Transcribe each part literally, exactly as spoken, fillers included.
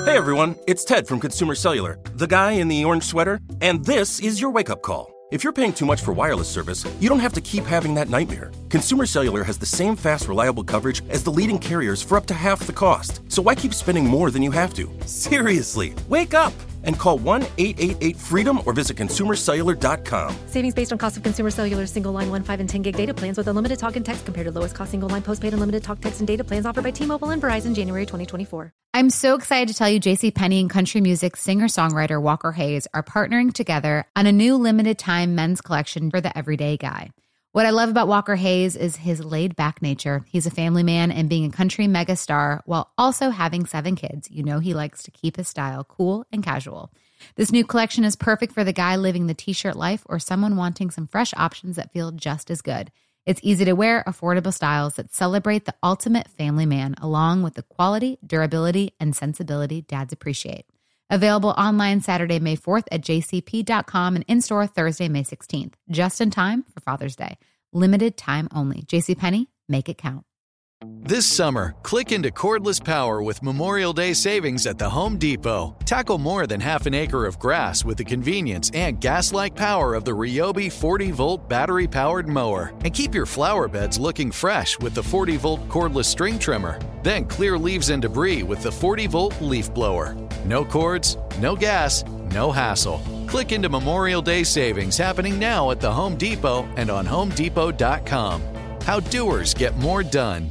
Hey everyone, it's Ted from Consumer Cellular, the guy in the orange sweater, and this is your wake-up call. If you're paying too much for wireless service, you don't have to keep having that nightmare. Consumer Cellular has the same fast, reliable coverage as the leading carriers for up to half the cost. So why keep spending more than you have to? Seriously, wake up and call one eight eight eight freedom or visit consumer cellular dot com. Savings based on cost of Consumer Cellular single line one, five, and ten gig data plans with unlimited talk and text compared to lowest cost single line postpaid unlimited talk, text, and data plans offered by T-Mobile and Verizon January twenty twenty-four. I'm so excited to tell you JCPenney and country music singer-songwriter Walker Hayes are partnering together on a new limited-time men's collection for the everyday guy. What I love about Walker Hayes is his laid-back nature. He's a family man, and being a country megastar while also having seven kids, you know he likes to keep his style cool and casual. This new collection is perfect for the guy living the t-shirt life or someone wanting some fresh options that feel just as good. It's easy to wear, affordable styles that celebrate the ultimate family man, along with the quality, durability, and sensibility dads appreciate. Available online Saturday, May fourth at j c p dot com and in-store Thursday, May sixteenth. Just in time for Father's Day. Limited time only. JCPenney, make it count. This summer, click into cordless power with Memorial Day savings at the Home Depot. Tackle more than half an acre of grass with the convenience and gas-like power of the Ryobi forty-volt battery-powered mower. And keep your flower beds looking fresh with the forty-volt cordless string trimmer. Then clear leaves and debris with the forty-volt leaf blower. No cords, no gas, no hassle. Click into Memorial Day savings happening now at the Home Depot and on home depot dot com. How doers get more done.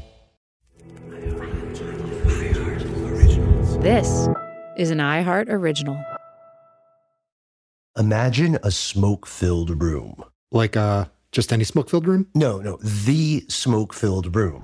This is an iHeart original. Imagine a smoke-filled room. Like, uh, just any smoke-filled room? No, no, the smoke-filled room.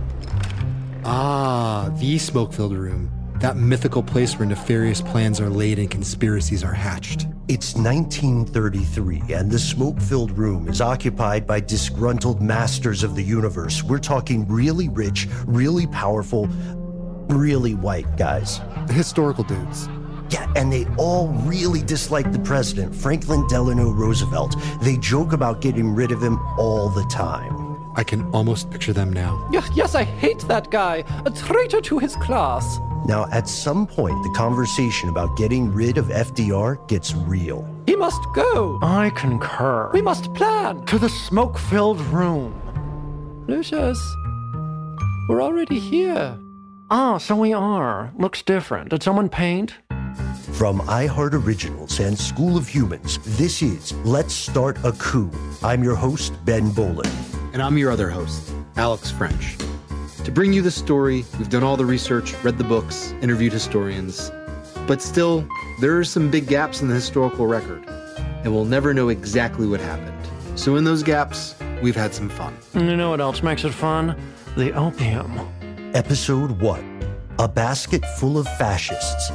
Ah, the smoke-filled room. That mythical place where nefarious plans are laid and conspiracies are hatched. It's nineteen thirty-three, and the smoke-filled room is occupied by disgruntled masters of the universe. We're talking really rich, really powerful, really white guys. Historical dudes. Yeah, and they all really dislike the president, Franklin Delano Roosevelt. They joke about getting rid of him all the time. I can almost picture them now. Yes, yes, I hate that guy. A traitor to his class. Now, at some point, the conversation about getting rid of F D R gets real. He must go. I concur. We must plan. To the smoke-filled room. Lucius, we're already here. Ah, so we are. Looks different. Did someone paint? From iHeart Originals and School of Humans, this is Let's Start a Coup. I'm your host, Ben Bolin. And I'm your other host, Alex French. To bring you the story, we've done all the research, read the books, interviewed historians. But still, there are some big gaps in the historical record, and we'll never know exactly what happened. So in those gaps, we've had some fun. And you know what else makes it fun? The opium. Episode one, A Basket Full of Fascists.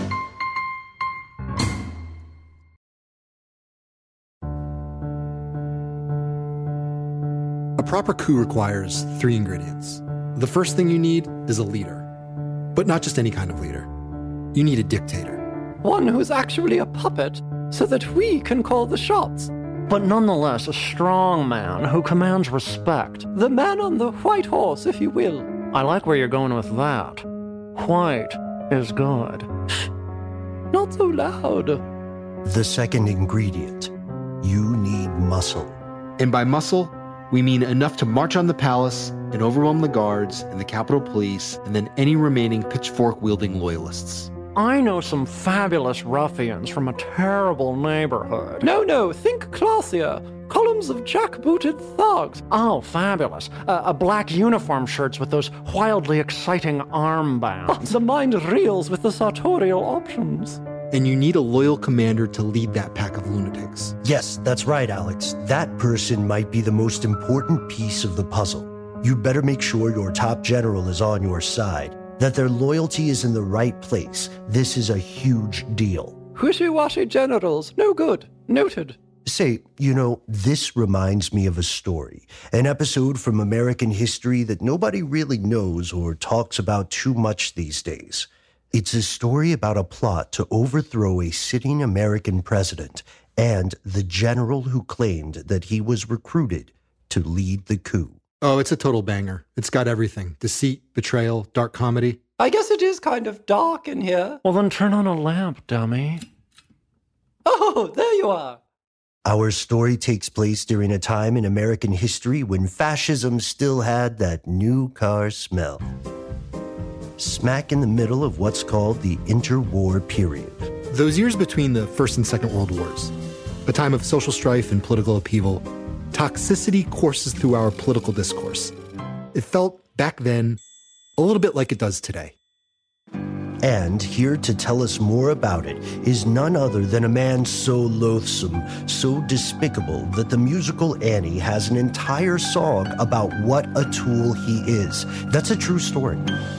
A proper coup requires three ingredients. The first thing you need is a leader. But not just any kind of leader. You need a dictator. One who's actually a puppet, so that we can call the shots. But nonetheless, a strong man who commands respect. The man on the white horse, if you will. I like where you're going with that. White is good. Not so loud. The second ingredient, you need muscle. And by muscle, we mean enough to march on the palace and overwhelm the guards and the Capitol Police and then any remaining pitchfork-wielding loyalists. I know some fabulous ruffians from a terrible neighborhood. No, no, think classier. Columns of jackbooted thugs. Oh, fabulous. Uh, uh, black uniform shirts with those wildly exciting armbands. The mind reels with the sartorial options. And you need a loyal commander to lead that pack of lunatics. Yes, that's right, Alex. That person might be the most important piece of the puzzle. You'd better make sure your top general is on your side, that their loyalty is in the right place. This is a huge deal. Wishy-washy generals, no good. Noted. Say, you know, this reminds me of a story, an episode from American history that nobody really knows or talks about too much these days. It's a story about a plot to overthrow a sitting American president and the general who claimed that he was recruited to lead the coup. Oh, it's a total banger. It's got everything. Deceit, betrayal, dark comedy. I guess it is kind of dark in here. Well, then turn on a lamp, dummy. Oh, there you are. Our story takes place during a time in American history when fascism still had that new car smell. Smack in the middle of what's called the interwar period. Those years between the First and Second World Wars, a time of social strife and political upheaval, toxicity courses through our political discourse. It felt, back then, a little bit like it does today. And here to tell us more about it is none other than a man so loathsome, so despicable, that the musical Annie has an entire song about what a tool he is. That's a true story.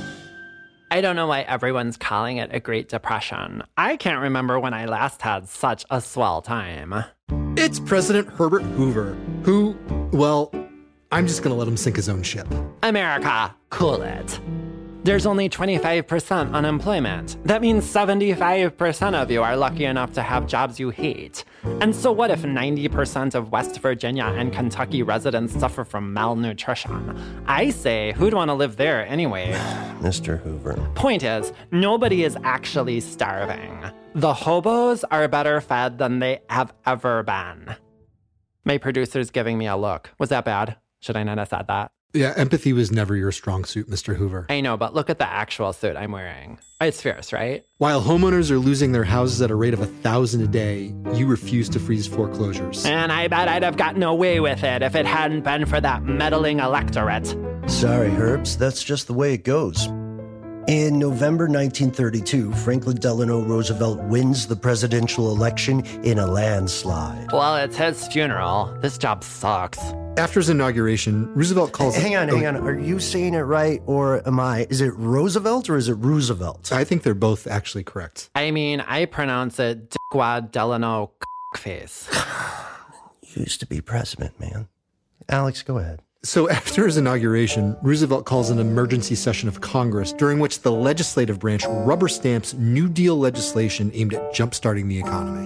I don't know why everyone's calling it a Great Depression. I can't remember when I last had such a swell time. It's President Herbert Hoover, who, well, I'm just going to let him sink his own ship. America, cool it. There's only twenty-five percent unemployment. That means seventy-five percent of you are lucky enough to have jobs you hate. And so what if ninety percent of West Virginia and Kentucky residents suffer from malnutrition? I say, who'd want to live there anyway? Mister Hoover. Point is, nobody is actually starving. The hobos are better fed than they have ever been. My producer's giving me a look. Was that bad? Should I not have said that? Yeah, empathy was never your strong suit, Mister Hoover. I know, but look at the actual suit I'm wearing. It's fierce, right? While homeowners are losing their houses at a rate of a thousand a day, you refuse to freeze foreclosures. And I bet I'd have gotten away with it if it hadn't been for that meddling electorate. Sorry, Herbs, that's just the way it goes. In November nineteen thirty-two, Franklin Delano Roosevelt wins the presidential election in a landslide. Well, it's his funeral. This job sucks. After his inauguration, Roosevelt calls Hang it, on, oh, hang on. Are you saying it right, or am I? Is it Roosevelt or is it Roosevelt? I think they're both actually correct. I mean, I pronounce it Dickwad Delano face. Used to be president, man. Alex, go ahead. So after his inauguration, Roosevelt calls an emergency session of Congress, during which the legislative branch rubber stamps New Deal legislation aimed at jumpstarting the economy.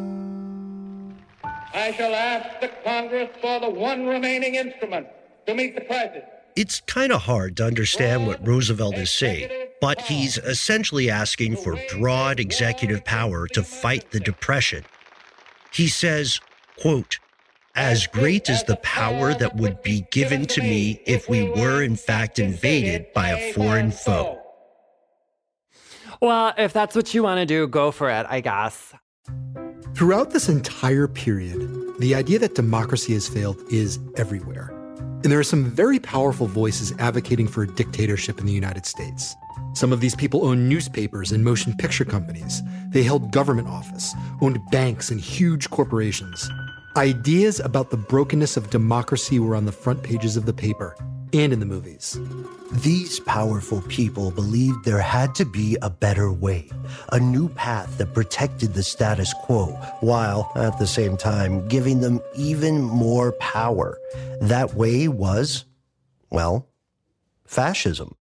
I shall ask the Congress for the one remaining instrument to meet the crisis. It's kind of hard to understand what Roosevelt is saying, but he's essentially asking for broad executive power to fight the Depression. He says, quote, "As great as the power that would be given to me if we were in fact invaded by a foreign foe." Well, if that's what you want to do, go for it, I guess. Throughout this entire period, the idea that democracy has failed is everywhere. And there are some very powerful voices advocating for a dictatorship in the United States. Some of these people owned newspapers and motion picture companies. They held government office, owned banks and huge corporations. Ideas about the brokenness of democracy were on the front pages of the paper and in the movies. These powerful people believed there had to be a better way, a new path that protected the status quo, while at the same time giving them even more power. That way was, well, fascism.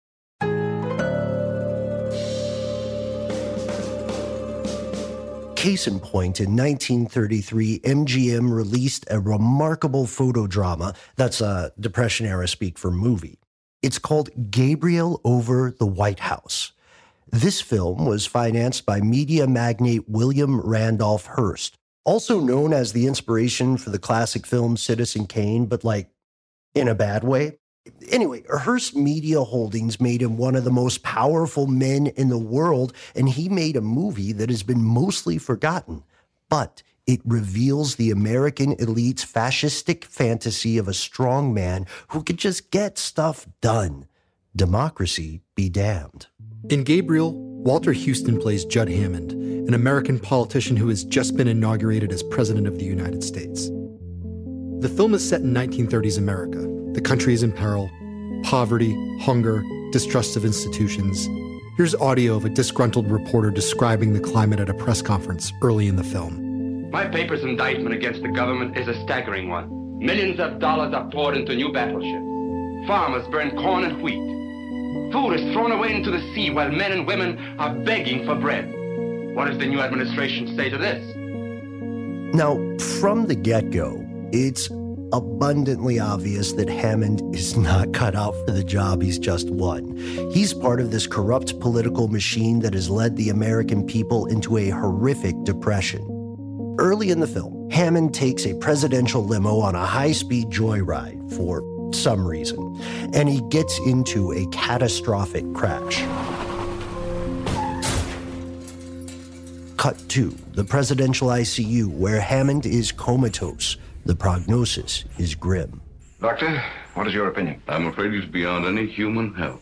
Case in point, in nineteen thirty-three, M G M released a remarkable photo drama. That's uh, Depression-era speak for movie. It's called Gabriel Over the White House. This film was financed by media magnate William Randolph Hearst, also known as the inspiration for the classic film Citizen Kane, but like in a bad way. Anyway, Hearst Media Holdings made him one of the most powerful men in the world, and he made a movie that has been mostly forgotten. But it reveals the American elite's fascistic fantasy of a strong man who could just get stuff done. Democracy be damned. In Gabriel, Walter Houston plays Judd Hammond, an American politician who has just been inaugurated as President of the United States. The film is set in nineteen thirties America. The country is in peril. Poverty, hunger, distrust of institutions. Here's audio of a disgruntled reporter describing the climate at a press conference early in the film. My paper's indictment against the government is a staggering one. Millions of dollars are poured into new battleships. Farmers burn corn and wheat. Food is thrown away into the sea while men and women are begging for bread. What does the new administration say to this? Now, from the get-go, it's abundantly obvious that Hammond is not cut out for the job he's just won. He's part of this corrupt political machine that has led the American people into a horrific depression. Early in the film, Hammond takes a presidential limo on a high-speed joyride for some reason, and he gets into a catastrophic crash. Cut to the presidential I C U, where Hammond is comatose. The prognosis is grim. Doctor, what is your opinion? I'm afraid he's beyond any human help.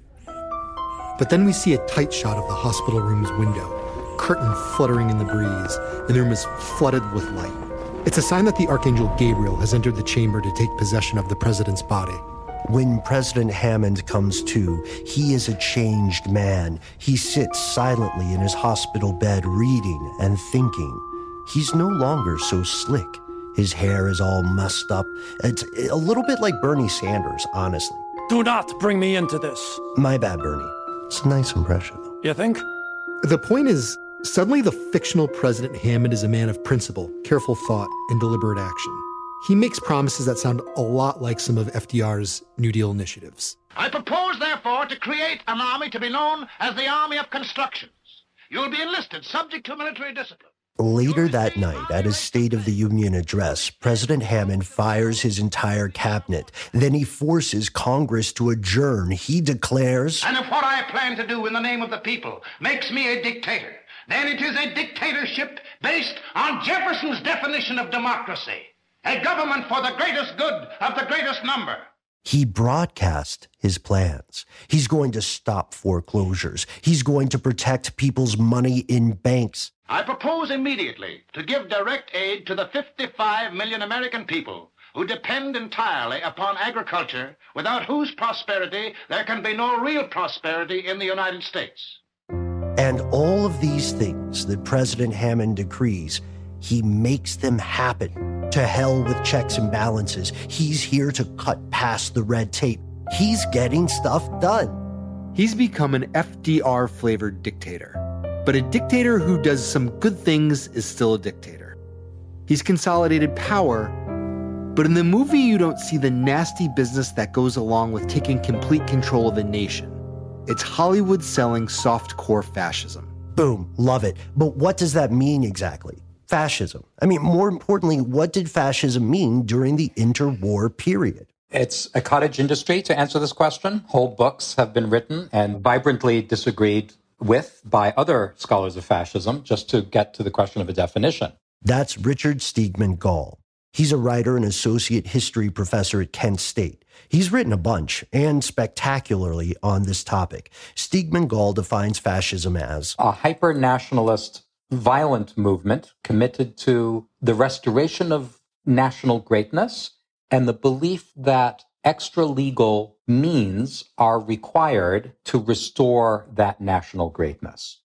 But then we see a tight shot of the hospital room's window, curtain fluttering in the breeze, and the room is flooded with light. It's a sign that the Archangel Gabriel has entered the chamber to take possession of the president's body. When President Hammond comes to, he is a changed man. He sits silently in his hospital bed reading and thinking. He's no longer so slick. His hair is all mussed up. It's a little bit like Bernie Sanders, honestly. Do not bring me into this. My bad, Bernie. It's a nice impression. You think? The point is, suddenly the fictional President Hammond is a man of principle, careful thought, and deliberate action. He makes promises that sound a lot like some of F D R's New Deal initiatives. I propose, therefore, to create an army to be known as the Army of Constructions. You will be enlisted, subject to military discipline. Later that night, at his State of the Union address, President Hammond fires his entire cabinet. Then he forces Congress to adjourn. He declares, "And if what I plan to do in the name of the people makes me a dictator, then it is a dictatorship based on Jefferson's definition of democracy. A government for the greatest good of the greatest number." He broadcast his plans. He's going to stop foreclosures. He's going to protect people's money in banks. I propose immediately to give direct aid to the fifty-five million American people who depend entirely upon agriculture, without whose prosperity there can be no real prosperity in the United States. And all of these things that President Hammond decrees, he makes them happen. To hell with checks and balances. He's here to cut past the red tape. He's getting stuff done. He's become an F D R-flavored dictator. But a dictator who does some good things is still a dictator. He's consolidated power, but in the movie you don't see the nasty business that goes along with taking complete control of a nation. It's Hollywood selling soft-core fascism. Boom, love it. But what does that mean exactly? Fascism. I mean, more importantly, what did fascism mean during the interwar period? It's a cottage industry, to answer this question. Whole books have been written and vibrantly disagreed with by other scholars of fascism, just to get to the question of a definition. That's Richard Steigman Gall. He's a writer and associate history professor at Kent State. He's written a bunch, and spectacularly, on this topic. Steigman Gall defines fascism as a hyper-nationalist, violent movement committed to the restoration of national greatness and the belief that extra-legal means are required to restore that national greatness.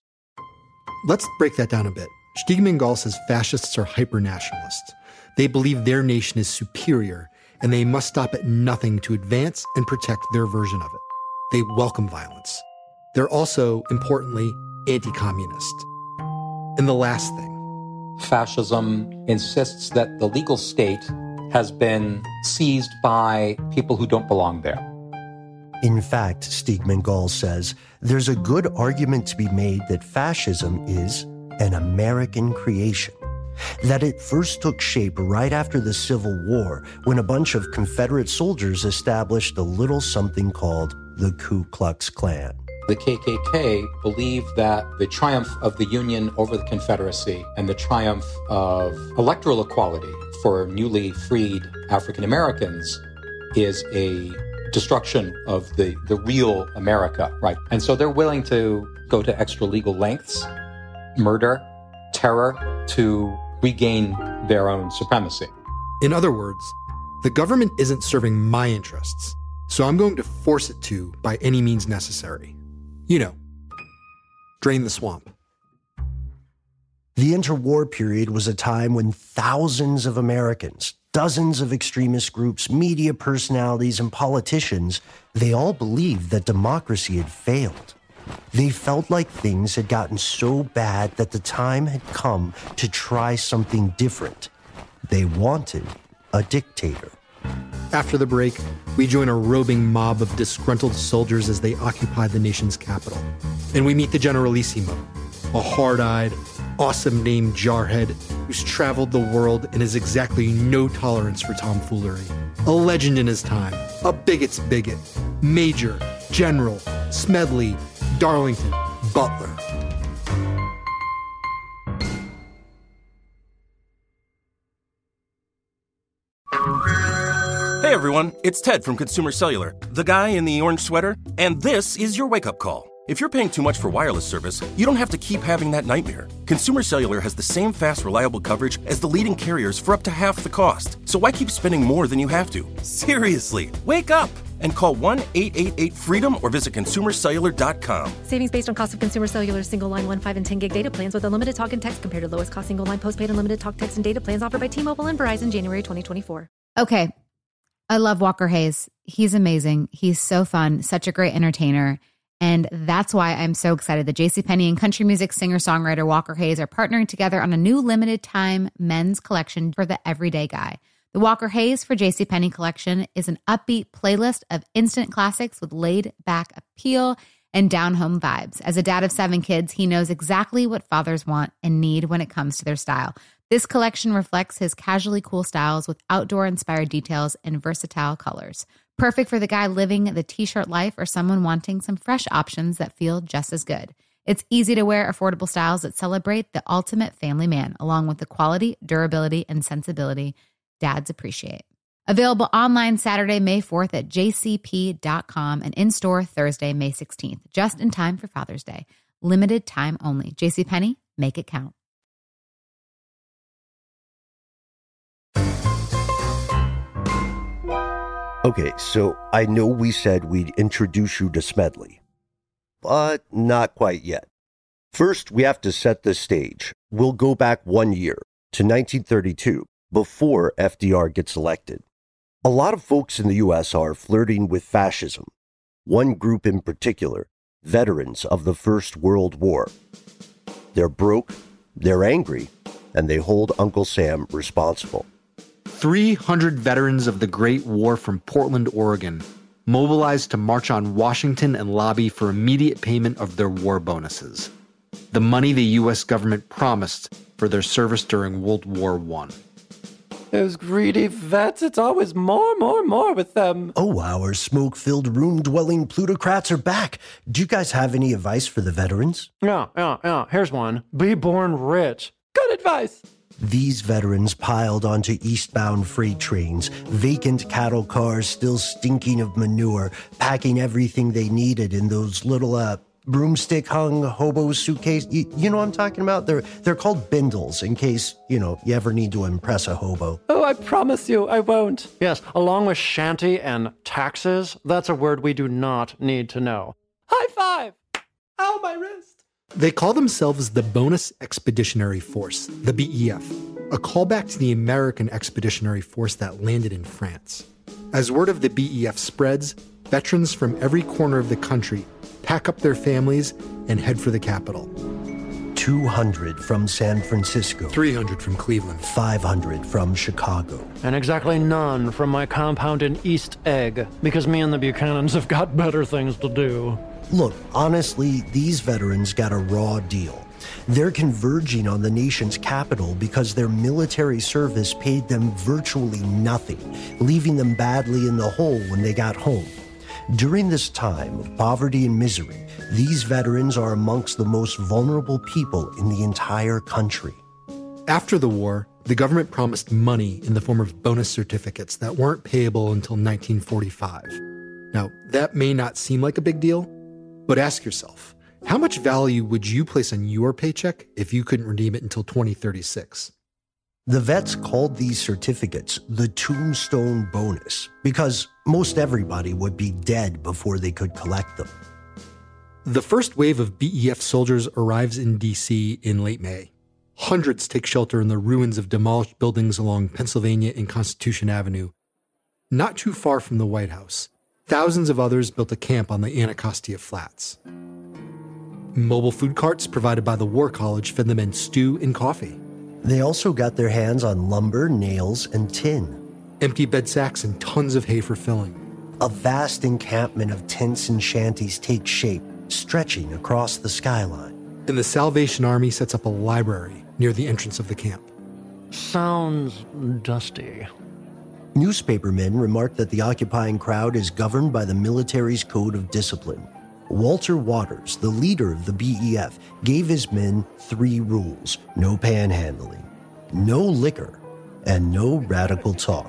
Let's break that down a bit. Steigman Gall says fascists are hyper-nationalists. They believe their nation is superior, and they must stop at nothing to advance and protect their version of it. They welcome violence. They're also, importantly, anti-communist. And the last thing. Fascism insists that the legal state has been seized by people who don't belong there. In fact, Steigman Gall says, there's a good argument to be made that fascism is an American creation. That it first took shape right after the Civil War, when a bunch of Confederate soldiers established a little something called the Ku Klux Klan. The K K K believed that the triumph of the Union over the Confederacy and the triumph of electoral equality for newly freed African Americans is a destruction of the, the real America, right? And so they're willing to go to extra legal lengths, murder, terror, to regain their own supremacy. In other words, the government isn't serving my interests, so I'm going to force it to by any means necessary. You know, drain the swamp. The interwar period was a time when thousands of Americans, dozens of extremist groups, media personalities, and politicians, they all believed that democracy had failed. They felt like things had gotten so bad that the time had come to try something different. They wanted a dictator. After the break, we join a roving mob of disgruntled soldiers as they occupy the nation's capital. And we meet the Generalissimo, a hard-eyed, awesome-named jarhead who's traveled the world and has exactly no tolerance for tomfoolery. A legend in his time, a bigot's bigot, Major, General, Smedley, Darlington, Butler. Hey everyone, it's Ted from Consumer Cellular, the guy in the orange sweater, and this is your wake-up call. If you're paying too much for wireless service, you don't have to keep having that nightmare. Consumer Cellular has the same fast, reliable coverage as the leading carriers for up to half the cost. So why keep spending more than you have to? Seriously, wake up and call one eight eight eight freedom or visit consumer cellular dot com. Savings based on cost of Consumer Cellular's single line one, five, and ten gig data plans with unlimited talk and text compared to lowest cost single line postpaid unlimited talk, text, and data plans offered by T-Mobile and Verizon January twenty twenty-four. Okay. I love Walker Hayes. He's amazing. He's so fun, such a great entertainer. And that's why I'm so excited that JCPenney and country music singer-songwriter Walker Hayes are partnering together on a new limited time men's collection for the everyday guy. The Walker Hayes for JCPenney collection is an upbeat playlist of instant classics with laid-back appeal and down-home vibes. As a dad of seven kids, he knows exactly what fathers want and need when it comes to their style. This collection reflects his casually cool styles with outdoor-inspired details and versatile colors. Perfect for the guy living the t-shirt life or someone wanting some fresh options that feel just as good. It's easy to wear, affordable styles that celebrate the ultimate family man, along with the quality, durability, and sensibility dads appreciate. Available online Saturday, May fourth at j c p dot com and in-store Thursday, May sixteenth, just in time for Father's Day. Limited time only. JCPenney, make it count. Okay, so I know we said we'd introduce you to Smedley, but not quite yet. First, we have to set the stage. We'll go back one year to nineteen thirty-two, before F D R gets elected. A lot of folks in the U S are flirting with fascism. One group in particular, veterans of the First World War. They're broke, they're angry, and they hold Uncle Sam responsible. three hundred veterans of the Great War from Portland, Oregon, mobilized to march on Washington and lobby for immediate payment of their war bonuses, the money the U S government promised for their service during World War One. Those greedy vets, it's always more, more, more with them. Oh, our smoke-filled, room-dwelling plutocrats are back. Do you guys have any advice for the veterans? Yeah, yeah, yeah. Here's one. Be born rich. Good advice. These veterans piled onto eastbound freight trains, vacant cattle cars still stinking of manure, packing everything they needed in those little uh, broomstick-hung hobo suitcase. You, you know what I'm talking about? They're they're called bindles, in case, you know, you ever need to impress a hobo. Oh, I promise you, I won't. Yes, along with shanty and taxes, that's a word we do not need to know. High five! Ow, my wrist! They call themselves the Bonus Expeditionary Force, the B E F, a callback to the American Expeditionary Force that landed in France. As word of the B E F spreads, veterans from every corner of the country pack up their families and head for the capital. two hundred from San Francisco. three hundred from Cleveland. five hundred from Chicago. And exactly none from my compound in East Egg, because me and the Buchanans have got better things to do. Look, honestly, these veterans got a raw deal. They're converging on the nation's capital because their military service paid them virtually nothing, leaving them badly in the hole when they got home. During this time of poverty and misery, these veterans are amongst the most vulnerable people in the entire country. After the war, the government promised money in the form of bonus certificates that weren't payable until nineteen forty-five. Now, that may not seem like a big deal, but ask yourself, how much value would you place on your paycheck if you couldn't redeem it until twenty thirty-six? The vets called these certificates the tombstone bonus because most everybody would be dead before they could collect them. The first wave of B E F soldiers arrives in D C in late May. Hundreds take shelter in the ruins of demolished buildings along Pennsylvania and Constitution Avenue. Not too far from the White House, thousands of others built a camp on the Anacostia Flats. Mobile food carts provided by the War College fed the men stew and coffee. They also got their hands on lumber, nails, and tin. empty bed sacks and tons of hay for filling. A vast encampment of tents and shanties takes shape, stretching across the skyline. And the Salvation Army sets up a library near the entrance of the camp. Sounds dusty. Newspapermen remark that the occupying crowd is governed by the military's code of discipline. Walter Waters, the leader of the B E F, gave his men three rules: no panhandling, no liquor, and no radical talk.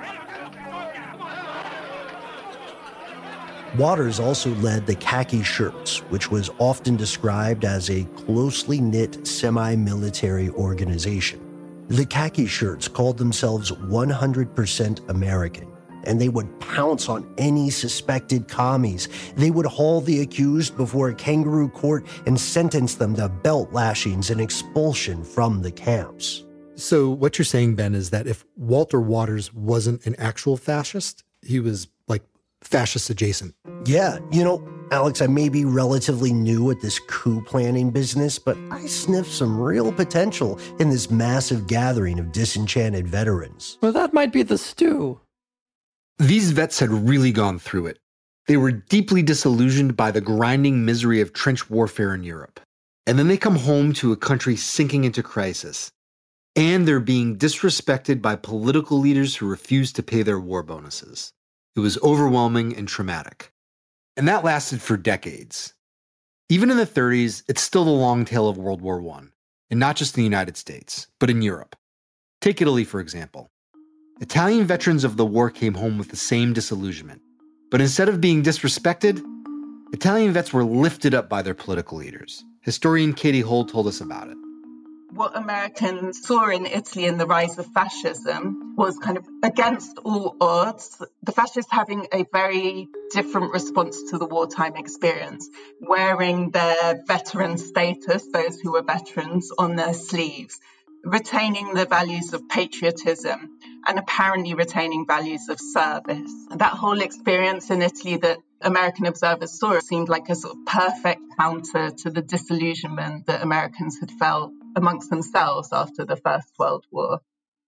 Waters also led the Khaki Shirts, which was often described as a closely knit semi-military organization. The Khaki Shirts called themselves one hundred percent American, and they would pounce on any suspected commies. They would haul the accused before a kangaroo court and sentence them to belt lashings and expulsion from the camps. So what you're saying, Ben, is that if Walter Waters wasn't an actual fascist, he was like fascist adjacent. Yeah, you know, Alex, I may be relatively new at this coup planning business, but I sniffed some real potential in this massive gathering of disenchanted veterans. Well, that might be the stew. These vets had really gone through it. They were deeply disillusioned by the grinding misery of trench warfare in Europe. And then they come home to a country sinking into crisis. And they're being disrespected by political leaders who refuse to pay their war bonuses. It was overwhelming and traumatic. And that lasted for decades. Even in the thirties, it's still the long tail of World War One, and not just in the United States, but in Europe. Take Italy, for example. Italian veterans of the war came home with the same disillusionment. But instead of being disrespected, Italian vets were lifted up by their political leaders. Historian Katie Hull told us about it. What Americans saw in Italy in the rise of fascism was kind of against all odds, the fascists having a very different response to the wartime experience, wearing their veteran status, those who were veterans, on their sleeves, retaining the values of patriotism and apparently retaining values of service. That whole experience in Italy that American observers saw seemed like a sort of perfect counter to the disillusionment that Americans had felt amongst themselves after the First World War.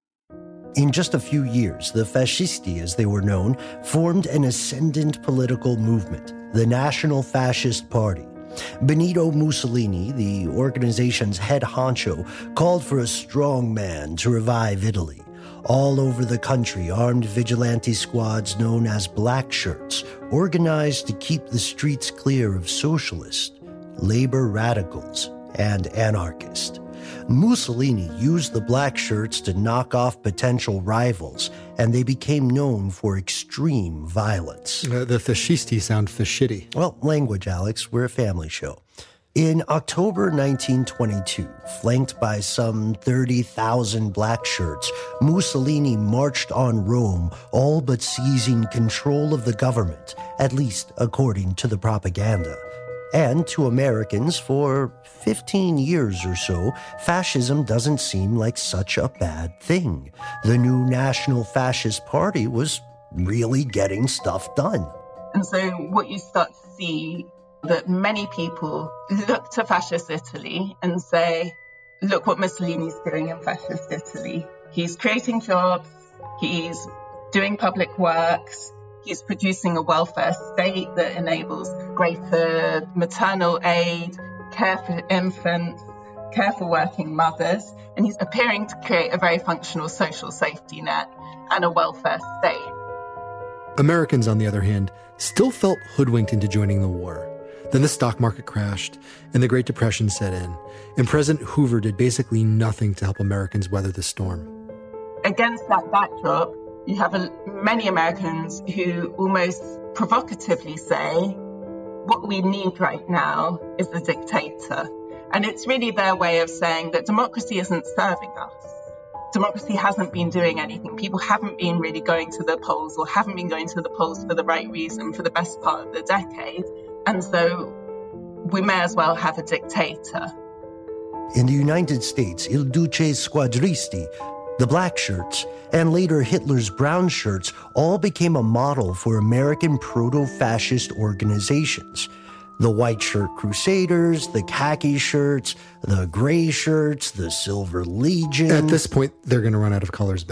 In just a few years, the Fascisti, as they were known, formed an ascendant political movement, the National Fascist Party. Benito Mussolini, the organization's head honcho, called for a strong man to revive Italy. All over the country, armed vigilante squads known as Black Shirts organized to keep the streets clear of socialists, labor radicals, and anarchists. Mussolini used the Black Shirts to knock off potential rivals, and they became known for extreme violence. Uh, the fascisti sound fascisti. Well, language, Alex. We're a family show. In October nineteen twenty-two, flanked by some thirty thousand Black Shirts, Mussolini marched on Rome, all but seizing control of the government, at least according to the propaganda. And to Americans, for fifteen years or so, fascism doesn't seem like such a bad thing. The new National Fascist Party was really getting stuff done. And so what you start to see, that many people look to fascist Italy and say, look what Mussolini's doing in fascist Italy. He's creating jobs, he's doing public works, he's producing a welfare state that enables greater maternal aid, care for infants, care for working mothers, and he's appearing to create a very functional social safety net and a welfare state. Americans, on the other hand, still felt hoodwinked into joining the war. Then the stock market crashed, and the Great Depression set in, and President Hoover did basically nothing to help Americans weather the storm. Against that backdrop, you have a, many Americans who almost provocatively say, what we need right now is a dictator. And it's really their way of saying that democracy isn't serving us. Democracy hasn't been doing anything. People haven't been really going to the polls or haven't been going to the polls for the right reason for the best part of the decade. And so we may as well have a dictator. In the United States, Il Duce Squadristi, the Black Shirts, and later Hitler's Brown Shirts all became a model for American proto-fascist organizations. The White Shirt Crusaders, the Khaki Shirts, the Gray Shirts, the Silver Legion. At this point, they're going to run out of colors, Ben.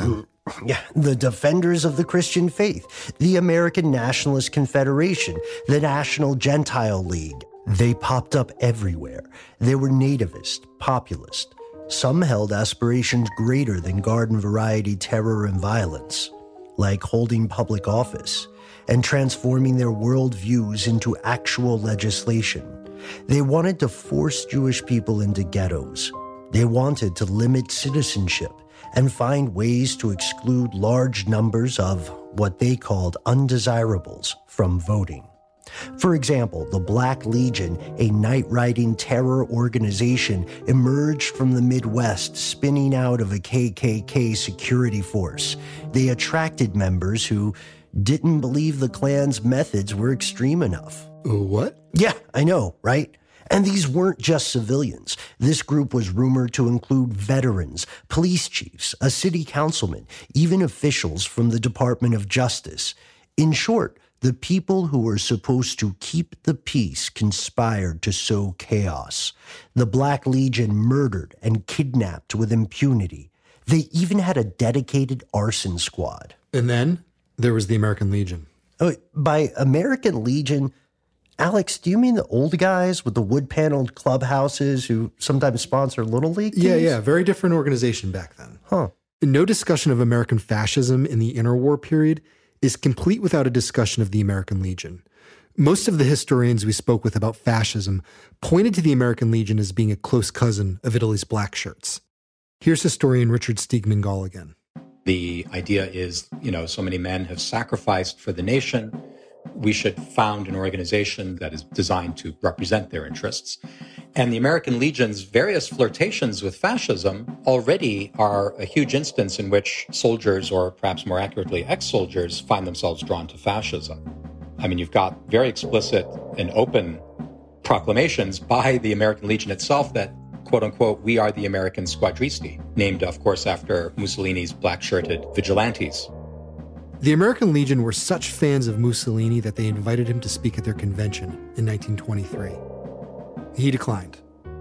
Yeah, the Defenders of the Christian Faith, the American Nationalist Confederation, the National Gentile League. They popped up everywhere. They were nativist, populist. Some held aspirations greater than garden variety terror and violence, like holding public office and transforming their worldviews into actual legislation. They wanted to force Jewish people into ghettos. They wanted to limit citizenship and find ways to exclude large numbers of what they called undesirables from voting. For example, the Black Legion, a night-riding terror organization, emerged from the Midwest, spinning out of a K K K security force. They attracted members who didn't believe the Klan's methods were extreme enough. What? Yeah, I know, right? And these weren't just civilians. This group was rumored to include veterans, police chiefs, a city councilman, even officials from the Department of Justice. In short, the people who were supposed to keep the peace conspired to sow chaos. The Black Legion murdered and kidnapped with impunity. They even had a dedicated arson squad. And then there was the American Legion. Oh, by American Legion, Alex, do you mean the old guys with the wood-paneled clubhouses who sometimes sponsor Little League teams? Yeah, yeah, very different organization back then. Huh. No discussion of American fascism in the interwar period is complete without a discussion of the American Legion. Most of the historians we spoke with about fascism pointed to the American Legion as being a close cousin of Italy's Black Shirts. Here's historian Richard Steigman Gall again. The idea is, you know, so many men have sacrificed for the nation. We should found an organization that is designed to represent their interests. And the American Legion's various flirtations with fascism already are a huge instance in which soldiers, or perhaps more accurately, ex-soldiers, find themselves drawn to fascism. I mean, you've got very explicit and open proclamations by the American Legion itself that, quote unquote, we are the American Squadristi, named, of course, after Mussolini's black-shirted vigilantes. The American Legion were such fans of Mussolini that they invited him to speak at their convention in nineteen twenty-three. He declined.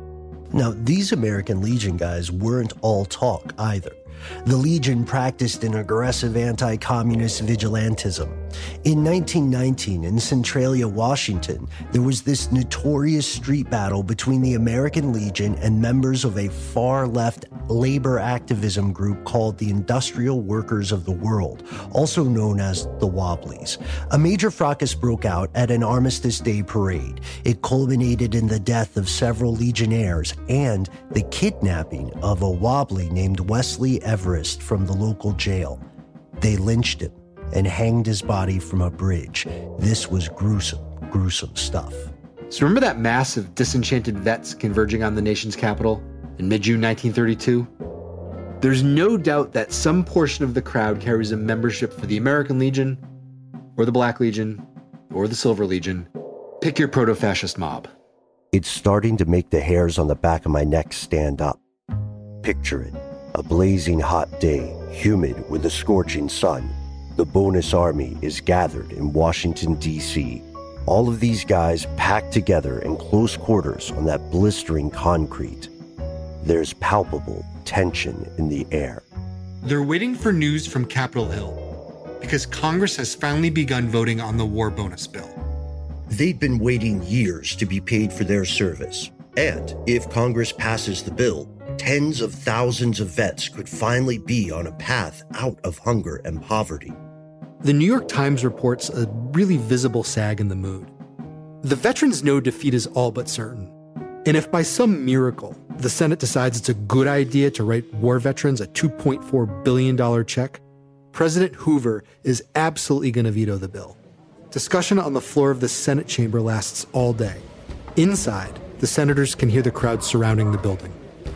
Now, these American Legion guys weren't all talk either. The Legion practiced an aggressive anti-communist vigilantism. In nineteen nineteen, in Centralia, Washington, there was this notorious street battle between the American Legion and members of a far-left labor activism group called the Industrial Workers of the World, also known as the Wobblies. A major fracas broke out at an Armistice Day parade. It culminated in the death of several Legionnaires and the kidnapping of a Wobbly named Wesley Everest from the local jail. They lynched him and hanged his body from a bridge. This was gruesome, gruesome stuff. So remember that mass of disenchanted vets converging on the nation's capital in mid-June nineteen thirty-two? There's no doubt that some portion of the crowd carries a membership for the American Legion, or the Black Legion, or the Silver Legion. Pick your proto-fascist mob. It's starting to make the hairs on the back of my neck stand up. Picture it. A blazing hot day, humid with a scorching sun. The bonus army is gathered in Washington, D C All of these guys packed together in close quarters on that blistering concrete. There's palpable tension in the air. They're waiting for news from Capitol Hill because Congress has finally begun voting on the war bonus bill. They'd been waiting years to be paid for their service. And if Congress passes the bill, tens of thousands of vets could finally be on a path out of hunger and poverty. The New York Times reports a really visible sag in the mood. The veterans know defeat is all but certain. And if by some miracle the Senate decides it's a good idea to write war veterans a two point four billion dollars check, President Hoover is absolutely going to veto the bill. Discussion on the floor of the Senate chamber lasts all day. Inside, the senators can hear the crowd surrounding the building.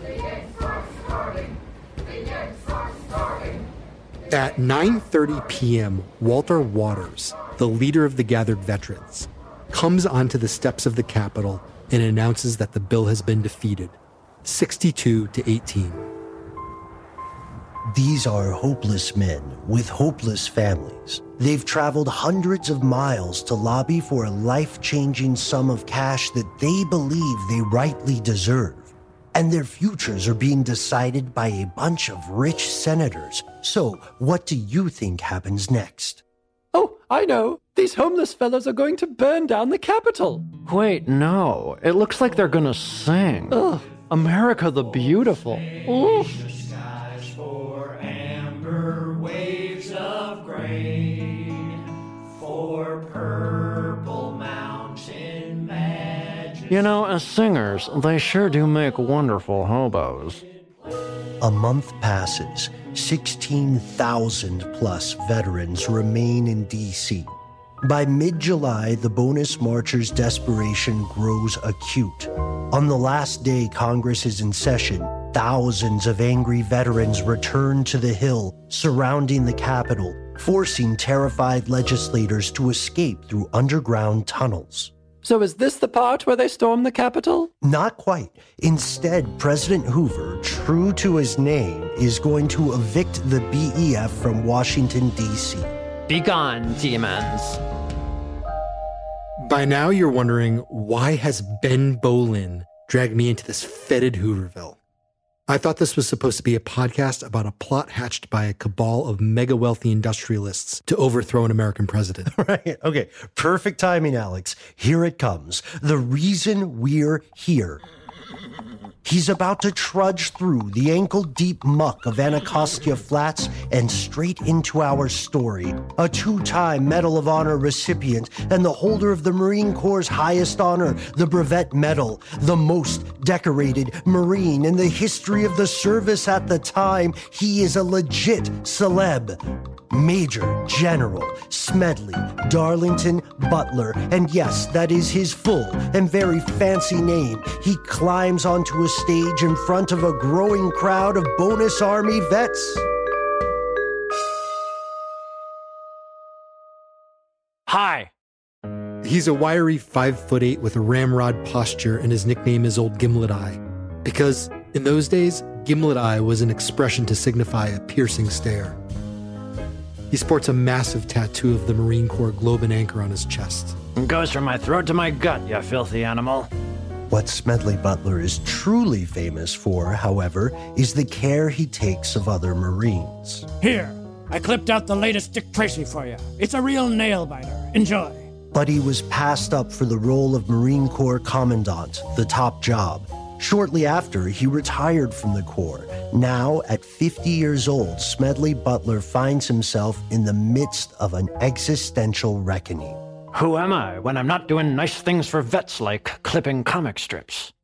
At nine thirty p.m., Walter Waters, the leader of the gathered veterans, comes onto the steps of the Capitol and announces that the bill has been defeated, sixty-two to eighteen. These are hopeless men with hopeless families. They've traveled hundreds of miles to lobby for a life-changing sum of cash that they believe they rightly deserve. and their futures are being decided by a bunch of rich senators. So, what do you think happens next? Oh, I know. These homeless fellows are going to burn down the Capitol. Wait, no. It looks like they're gonna sing. Ugh. America the Beautiful. Ooh. For amber waves of grain, for purple mountain magic. You know, as singers, they sure do make wonderful hobos. A month passes. sixteen thousand plus veterans remain in D C. By mid-July, the bonus marchers' desperation grows acute. On the last day Congress is in session, thousands of angry veterans return to the Hill, surrounding the Capitol, forcing terrified legislators to escape through underground tunnels. So is this the part where they storm the Capitol? Not quite. Instead, President Hoover, true to his name, is going to evict the B E F from Washington, D C. Begone, demons. By now you're wondering, why has Ben Bolin dragged me into this fetid Hooverville? I thought this was supposed to be a podcast about a plot hatched by a cabal of mega wealthy industrialists to overthrow an American president. Right. Okay. Perfect timing, Alex. Here it comes. The reason we're here. He's about to trudge through the ankle-deep muck of Anacostia Flats and straight into our story. A two-time Medal of Honor recipient and the holder of the Marine Corps' highest honor, the Brevet Medal, the most decorated Marine in the history of the service at the time. He is a legit celeb. Major General Smedley Darlington Butler, and yes, that is his full and very fancy name. He climbs onto a stage in front of a growing crowd of Bonus Army vets. Hi. He's a wiry five foot eight with a ramrod posture, and his nickname is Old Gimlet Eye. Because in those days, Gimlet Eye was an expression to signify a piercing stare. He sports a massive tattoo of the Marine Corps globe and anchor on his chest. It goes from my throat to my gut, you filthy animal. What Smedley Butler is truly famous for, however, is the care he takes of other Marines. Here, I clipped out the latest Dick Tracy for you. It's a real nail-biter. Enjoy. But he was passed up for the role of Marine Corps Commandant, the top job. Shortly after, he retired from the Corps. Now, at fifty years old, Smedley Butler finds himself in the midst of an existential reckoning. Who am I when I'm not doing nice things for vets like clipping comic strips?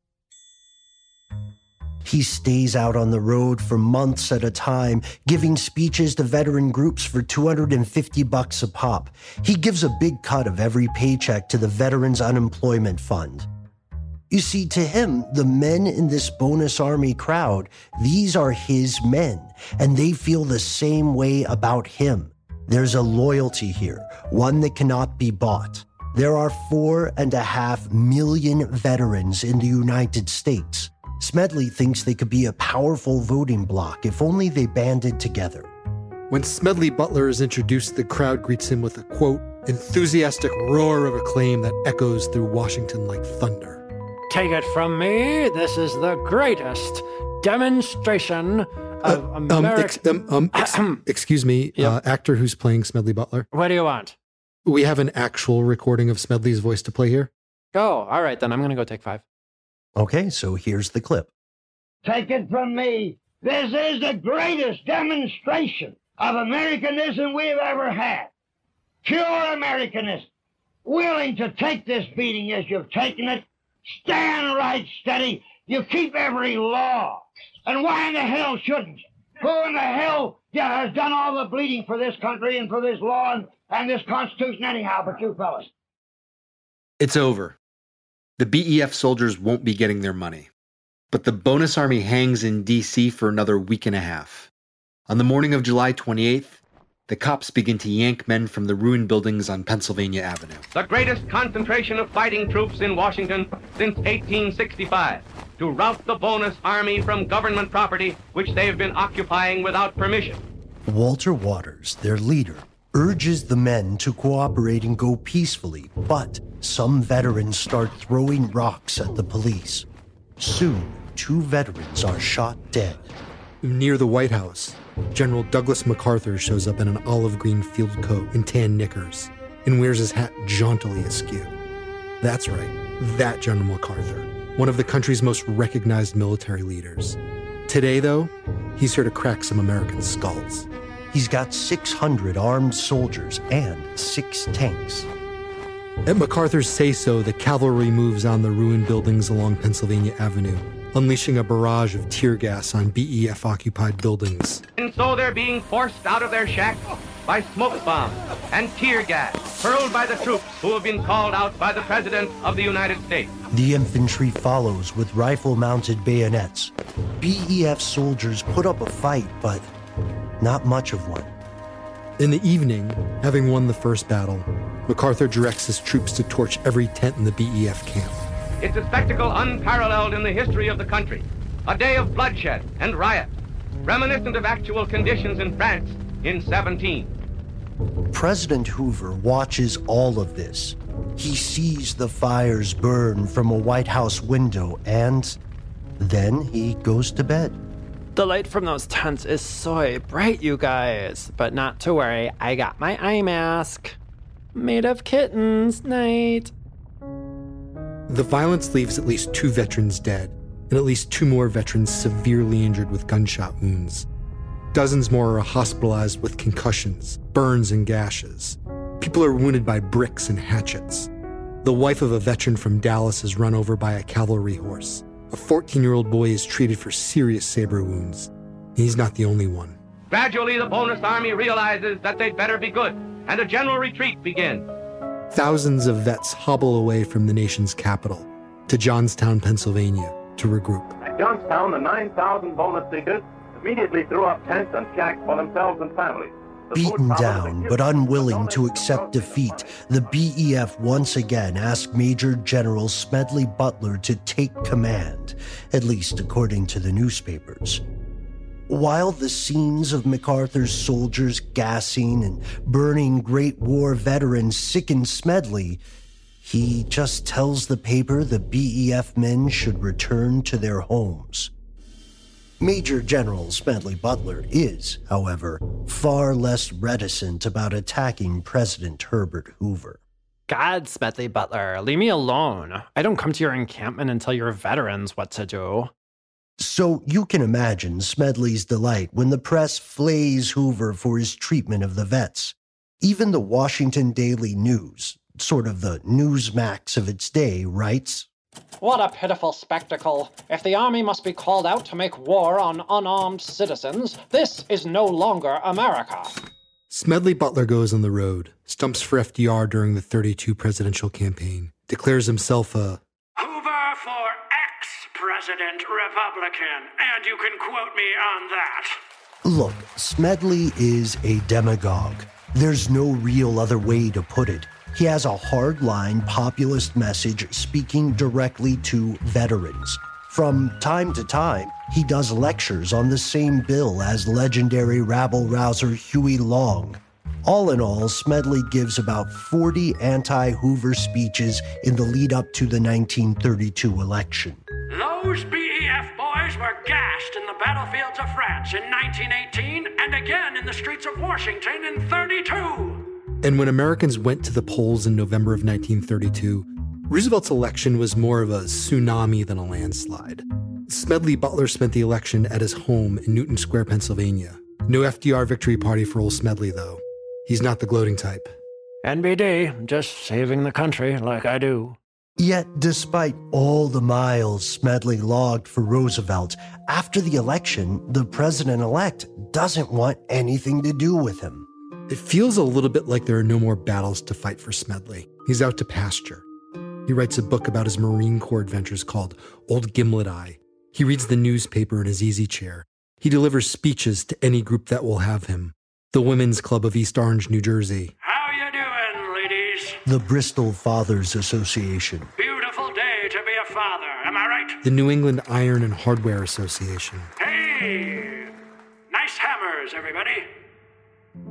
He stays out on the road for months at a time, giving speeches to veteran groups for two hundred fifty bucks a pop. He gives a big cut of every paycheck to the Veterans Unemployment Fund. You see, to him, the men in this Bonus Army crowd, these are his men, and they feel the same way about him. There's a loyalty here, one that cannot be bought. There are four and a half million veterans in the United States. Smedley thinks they could be a powerful voting bloc if only they banded together. When Smedley Butler is introduced, the crowd greets him with a, quote, enthusiastic roar of acclaim that echoes through Washington like thunder. Take it from me, this is the greatest demonstration of uh, American... Um, ex- um, um, ex- excuse me, yep. uh, actor who's playing Smedley Butler. What do you want? We have an actual recording of Smedley's voice to play here. Oh, all right, then I'm going to go take five. Okay, so here's the clip. Take it from me, this is the greatest demonstration of Americanism we've ever had. Pure Americanism. Willing to take this beating as you've taken it. Stand right steady. You keep every law. And why in the hell shouldn't you? Who in the hell yeah, has done all the bleeding for this country and for this law and, and this Constitution anyhow but you fellas? It's over. The B E F soldiers won't be getting their money. But the Bonus Army hangs in D C for another week and a half. On the morning of July twenty-eighth, the cops begin to yank men from the ruined buildings on Pennsylvania Avenue. The greatest concentration of fighting troops in Washington since eighteen sixty-five, to rout the Bonus Army from government property which they have been occupying without permission. Walter Waters, their leader, urges the men to cooperate and go peacefully, but some veterans start throwing rocks at the police. Soon, two veterans are shot dead. Near the White House, General Douglas MacArthur shows up in an olive green field coat and tan knickers and wears his hat jauntily askew. That's right, that General MacArthur, one of the country's most recognized military leaders. Today, though, he's here to crack some American skulls. He's got six hundred armed soldiers and six tanks. At MacArthur's say-so, the cavalry moves on the ruined buildings along Pennsylvania Avenue, unleashing a barrage of tear gas on B E F-occupied buildings. And so they're being forced out of their shacks by smoke bombs and tear gas hurled by the troops who have been called out by the President of the United States. The infantry follows with rifle-mounted bayonets. B E F soldiers put up a fight, but not much of one. In the evening, having won the first battle, MacArthur directs his troops to torch every tent in the B E F camp. It's a spectacle unparalleled in the history of the country. A day of bloodshed and riot, reminiscent of actual conditions in France in seventeen. President Hoover watches all of this. He sees the fires burn from a White House window, and then he goes to bed. The light from those tents is so bright, you guys. But not to worry, I got my eye mask. Made of kittens, night. The violence leaves at least two veterans dead, and at least two more veterans severely injured with gunshot wounds. Dozens more are hospitalized with concussions, burns, and gashes. People are wounded by bricks and hatchets. The wife of a veteran from Dallas is run over by a cavalry horse. A fourteen-year-old boy is treated for serious saber wounds. He's not the only one. Gradually, the bonus army realizes that they'd better be good, and a general retreat begins. Thousands of vets hobble away from the nation's capital to Johnstown, Pennsylvania, to regroup. At Johnstown, the nine thousand bonus seekers immediately threw up tents and shacks for themselves and families. Beaten down, but unwilling to accept defeat, the B E F once again asked Major General Smedley Butler to take command, at least according to the newspapers. While the scenes of MacArthur's soldiers gassing and burning Great War veterans sicken Smedley, he just tells the paper the B E F men should return to their homes. Major General Smedley Butler is, however, far less reticent about attacking President Herbert Hoover. God, Smedley Butler, leave me alone. I don't come to your encampment and tell your veterans what to do. So you can imagine Smedley's delight when the press flays Hoover for his treatment of the vets. Even the Washington Daily News, sort of the Newsmax of its day, writes, "What a pitiful spectacle. If the army must be called out to make war on unarmed citizens, this is no longer America." Smedley Butler goes on the road, stumps for F D R during the thirty-two presidential campaign, declares himself a Hoover for ex-president Republican, and you can quote me on that. Look, Smedley is a demagogue. There's no real other way to put it. He has a hardline populist message speaking directly to veterans. From time to time, he does lectures on the same bill as legendary rabble-rouser Huey Long. All in all, Smedley gives about forty anti-Hoover speeches in the lead-up to the nineteen thirty-two election. Those B E F boys were gassed in the battlefields of France in nineteen eighteen and again in the streets of Washington in thirty-two. And when Americans went to the polls in November of nineteen thirty-two, Roosevelt's election was more of a tsunami than a landslide. Smedley Butler spent the election at his home in Newton Square, Pennsylvania. No F D R victory party for old Smedley, though. He's not the gloating type. N B D, just saving the country like I do. Yet, despite all the miles Smedley logged for Roosevelt, after the election, the president-elect doesn't want anything to do with him. It feels a little bit like there are no more battles to fight for Smedley. He's out to pasture. He writes a book about his Marine Corps adventures called Old Gimlet Eye. He reads the newspaper in his easy chair. He delivers speeches to any group that will have him. The Women's Club of East Orange, New Jersey. How you doing, ladies? The Bristol Fathers Association. Beautiful day to be a father, am I right? The New England Iron and Hardware Association. Hey! Nice hammers, everybody.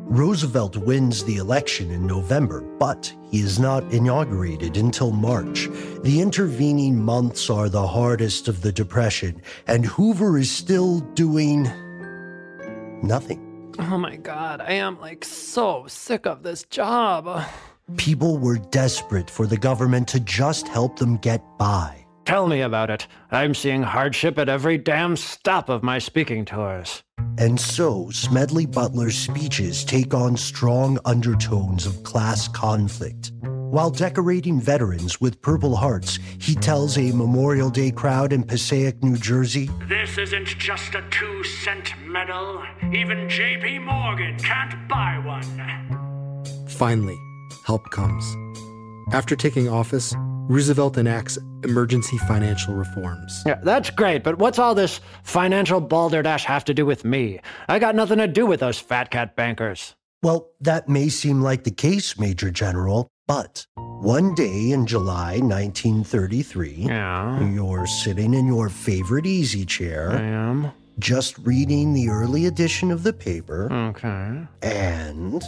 Roosevelt wins the election in November, but he is not inaugurated until March. The intervening months are the hardest of the Depression, and Hoover is still doing nothing. Oh my God, I am like so sick of this job. People were desperate for the government to just help them get by. Tell me about it. I'm seeing hardship at every damn stop of my speaking tours. And so, Smedley Butler's speeches take on strong undertones of class conflict. While decorating veterans with Purple Hearts, he tells a Memorial Day crowd in Passaic, New Jersey, "This isn't just a two-cent medal. Even J P Morgan can't buy one." Finally, help comes. After taking office, Roosevelt enacts emergency financial reforms. Yeah, that's great, but what's all this financial balderdash have to do with me? I got nothing to do with those fat cat bankers. Well, that may seem like the case, Major General, but one day in July nineteen thirty-three, yeah. You're sitting in your favorite easy chair. I am. Just reading the early edition of the paper. Okay. And...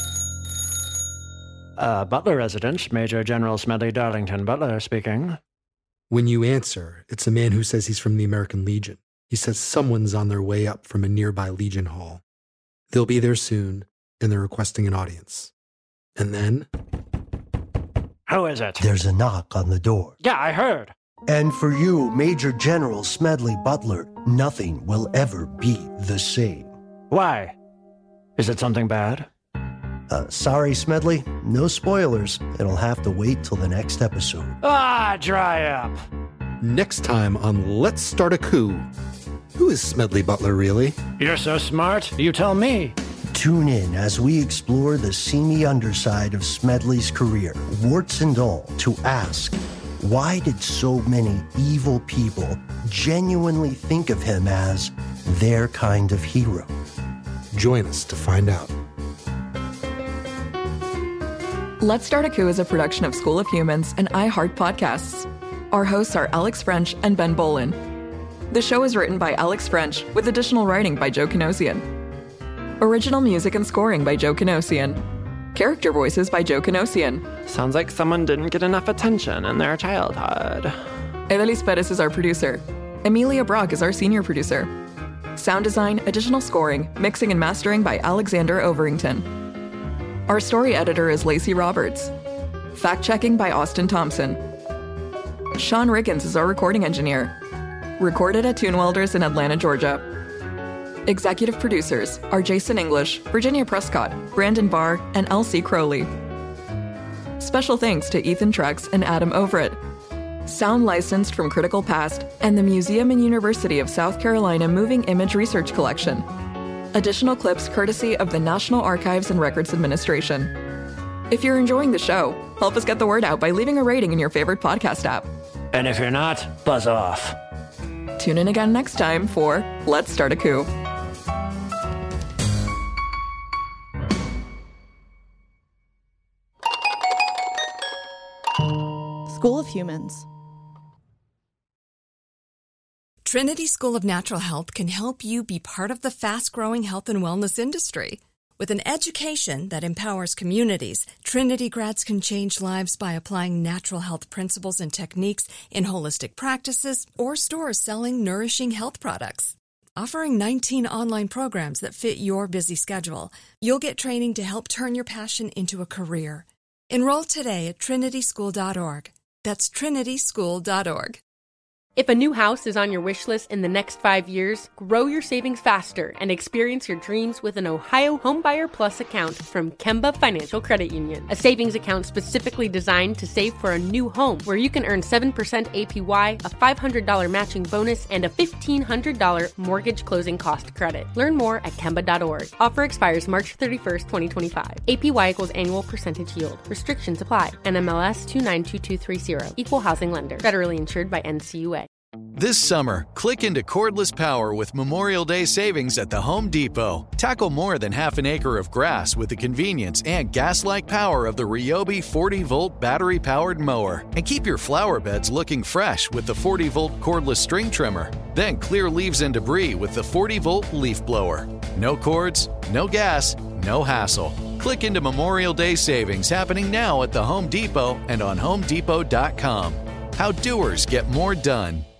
Uh, Butler Residence, Major General Smedley Darlington Butler speaking. When you answer, it's a man who says he's from the American Legion. He says someone's on their way up from a nearby Legion Hall. They'll be there soon, and they're requesting an audience. And then... Who is it? There's a knock on the door. Yeah, I heard. And for you, Major General Smedley Butler, nothing will ever be the same. Why? Is it something bad? Uh, sorry, Smedley. No spoilers. It'll have to wait till the next episode. Ah, dry up. Next time on Let's Start a Coup. Who is Smedley Butler, really? You're so smart. You tell me. Tune in as we explore the seamy underside of Smedley's career, warts and all, to ask, why did so many evil people genuinely think of him as their kind of hero? Join us to find out. Let's Start a Coup is a production of School of Humans and iHeart Podcasts. Our hosts are Alex French and Ben Bolin. The show is written by Alex French with additional writing by Joe Canosian. Original music and scoring by Joe Canosian. Character voices by Joe Canosian. Sounds like someone didn't get enough attention in their childhood. Evelis Perez is our producer. Emilia Brock is our senior producer. Sound design, additional scoring, mixing and mastering by Alexander Overington. Our story editor is Lacey Roberts. Fact-checking by Austin Thompson. Sean Riggins is our recording engineer. Recorded at Tune Welders in Atlanta, Georgia. Executive producers are Jason English, Virginia Prescott, Brandon Barr, and Elsie Crowley. Special thanks to Ethan Trex and Adam Overett. Sound licensed from Critical Past and the Museum and University of South Carolina Moving Image Research Collection. Additional clips courtesy of the National Archives and Records Administration. If you're enjoying the show, help us get the word out by leaving a rating in your favorite podcast app. And if you're not, buzz off. Tune in again next time for Let's Start a Coup. School of Humans. Trinity School of Natural Health can help you be part of the fast-growing health and wellness industry. With an education that empowers communities, Trinity grads can change lives by applying natural health principles and techniques in holistic practices or stores selling nourishing health products. Offering nineteen online programs that fit your busy schedule, you'll get training to help turn your passion into a career. Enroll today at trinity school dot org. That's trinity school dot org. If a new house is on your wish list in the next five years, grow your savings faster and experience your dreams with an Ohio Homebuyer Plus account from Kemba Financial Credit Union. A savings account specifically designed to save for a new home where you can earn seven percent A P Y, a five hundred dollars matching bonus, and a fifteen hundred dollars mortgage closing cost credit. Learn more at kemba dot org. Offer expires March thirty-first, twenty twenty-five. A P Y equals annual percentage yield. Restrictions apply. N M L S two nine two two three zero. Equal housing lender. Federally insured by N C U A. This summer, click into cordless power with Memorial Day savings at the Home Depot. Tackle more than half an acre of grass with the convenience and gas-like power of the Ryobi forty volt battery-powered mower. And keep your flower beds looking fresh with the forty volt cordless string trimmer. Then clear leaves and debris with the forty volt leaf blower. No cords, no gas, no hassle. Click into Memorial Day savings happening now at the Home Depot and on home depot dot com. How doers get more done.